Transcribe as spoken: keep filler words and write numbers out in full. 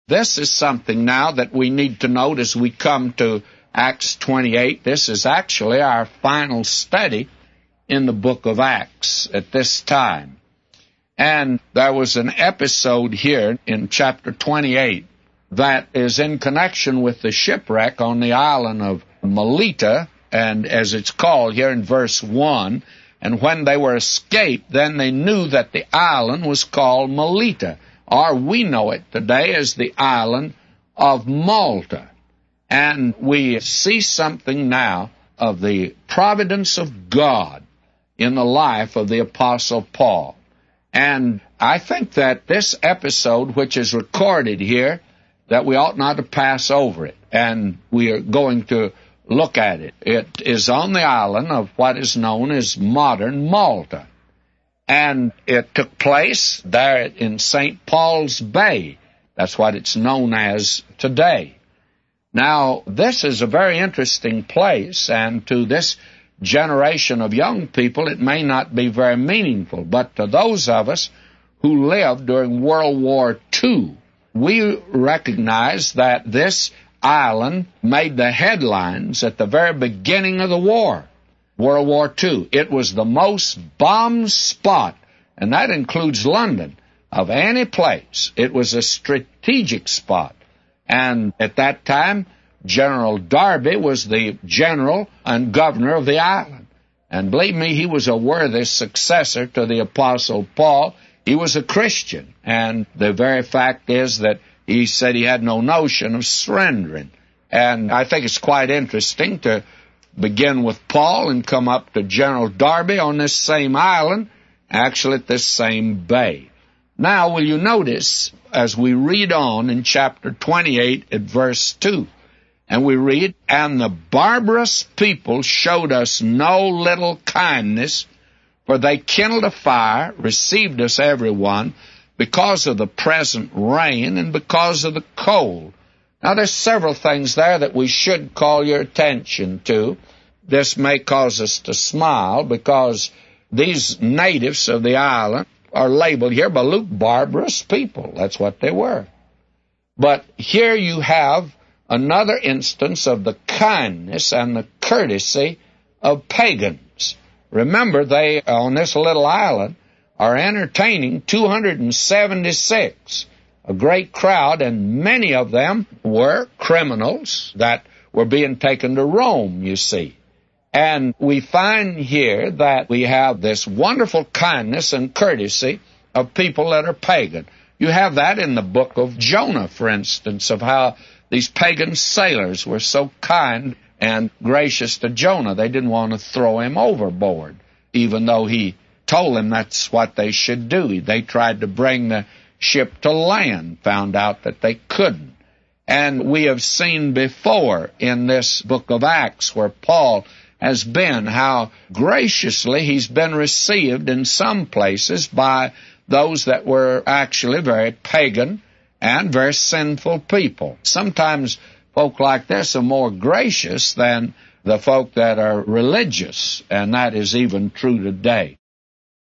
This is something now that we need to note as we come to Acts twenty-eight. This is actually our final study in the book of Acts at this time. And there was an episode here in chapter twenty-eight that is in connection with the shipwreck on the island of Melita, and as it's called here in verse one, and when they were escaped, then they knew that the island was called Melita, or we know it today as the island of Malta. And we see something now of the providence of God in the life of the Apostle Paul. And I think that this episode, which is recorded here, that we ought not to pass over it, and we are going to look at it. It is on the island of what is known as modern Malta, and it took place there in Saint Paul's Bay. That's what it's known as today. Now, this is a very interesting place, and to this generation of young people, it may not be very meaningful, but to those of us who lived during World War Two, we recognize that this island made the headlines at the very beginning of the war, World War Two. It was the most bombed spot, and that includes London, of any place. It was a strategic spot. And at that time, General Darby was the general and governor of the island. And believe me, he was a worthy successor to the Apostle Paul. He was a Christian, and the very fact is that he said he had no notion of surrendering. And I think it's quite interesting to begin with Paul and come up to General Darby on this same island, actually at this same bay. Now, will you notice, as we read on in chapter twenty-eight at verse two, and we read, "And the barbarous people showed us no little kindness, for they kindled a fire, received us every one, because of the present rain and because of the cold." Now, there's several things there that we should call your attention to. This may cause us to smile, because these natives of the island are labeled here by Luke barbarous people. That's what they were. But here you have another instance of the kindness and the courtesy of pagans. Remember, they, on this little island, are entertaining two hundred seventy-six, a great crowd, and many of them were criminals that were being taken to Rome, you see. And we find here that we have this wonderful kindness and courtesy of people that are pagan. You have that in the book of Jonah, for instance, of how these pagan sailors were so kind and gracious to Jonah. They didn't want to throw him overboard, even though he told them that's what they should do. They tried to bring the ship to land, found out that they couldn't. And we have seen before in this book of Acts where Paul has been, how graciously he's been received in some places by those that were actually very pagan and very sinful people. Sometimes folk like this are more gracious than the folk that are religious, and that is even true today.